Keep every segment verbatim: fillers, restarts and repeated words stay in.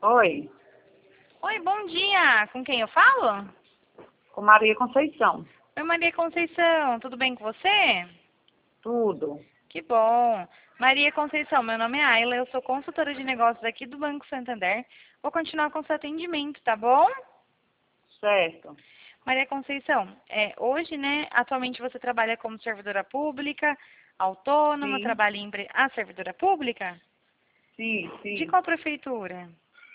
Oi, Oi, bom dia. Com quem eu falo? com Maria Conceição. Oi, Maria Conceição. Tudo bem com você? Tudo. Que bom. Maria Conceição, meu nome é Ayla, eu sou consultora de negócios aqui do Banco Santander. Vou continuar com o seu atendimento, tá bom? Certo. Maria Conceição, é, hoje, né, atualmente você trabalha como servidora pública, autônoma, Sim, trabalha em empre... Ah, servidora pública? sim, De sim. qual prefeitura?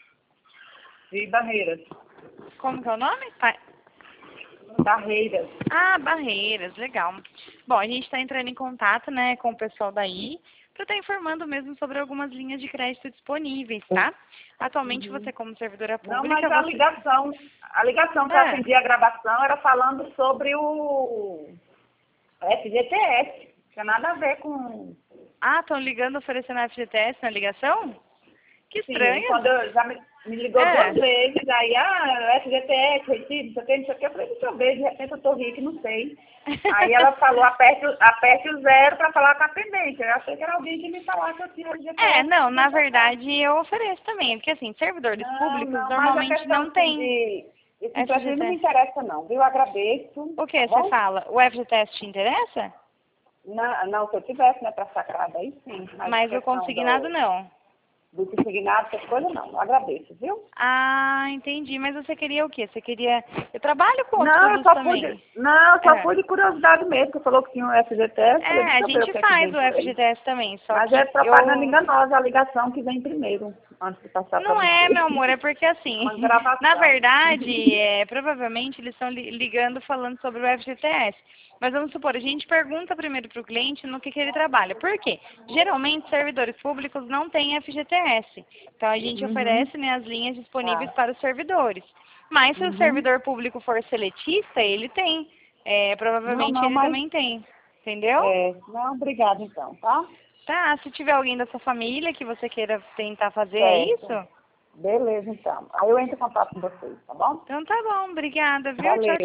De Barreiras. Como que é o nome? Pa- Barreiras. Ah, Barreiras, legal. Bom, a gente está entrando em contato, né, com o pessoal daí para estar informando mesmo sobre algumas linhas de crédito disponíveis, tá? Atualmente Uhum. você como servidora Não, pública, mas a você... ligação, a ligação que eu É. atendi a gravação era falando sobre o F G T S. Não tinha nada a ver com... Ah, estão ligando oferecendo F G T S na ligação? Que Sim, estranho. quando eu, já me, me ligou É. duas vezes, aí, ah, F G T S, recibo, não sei o que, não sei o que, eu falei, deixa eu ver, de repente eu tô rica, não sei. Aí ela falou, aperte, o- aperte o zero para falar com a atendente. Eu achei que era alguém que me falasse que eu tinha F G T É, S. não, na verdade eu ofereço também, porque assim, servidores Não, públicos não, mas a normalmente questão não assim, tem de... Esse perfil não me F G T S. interessa não, viu? Agradeço, O tá que você bom? fala? O F G T S te interessa? Não, não, se eu tivesse, né, para sacrada, aí sim. Mas a Mas o questão consignado do, não. do consignado, essas coisas, não. Agradeço, viu? Ah, entendi. Mas você queria o quê? Você queria... Eu trabalho com outros Não, eu produtos só fui de, também. não, eu só É. fui de curiosidade mesmo, que falou que tinha um F G T S, falei, É, a deixa eu ver o gente que é que faz vem o por aí. F G T S também, só Mas é que propaganda eu... enganosa a ligação que vem primeiro, antes de passar para Não é, você. meu amor, é porque assim, Uma na gravação. verdade, é, provavelmente eles estão li- ligando falando sobre o F G T S. Mas vamos supor, a gente pergunta primeiro para o cliente no que, que ele trabalha. Por quê? Geralmente, servidores públicos não têm F G T S. Então, a gente Uhum. oferece, né, as linhas disponíveis Tá. para os servidores. Mas se o Uhum. servidor público for seletista, ele tem. É, Não, provavelmente não, ele mas... também tem. Entendeu? É, não, obrigada então, tá? Tá, se tiver alguém da sua família que você queira tentar fazer, é Certo. isso? Beleza, então. Aí eu entro em contato com vocês, tá bom? Então tá bom, obrigada, viu? Tchau, Valeu.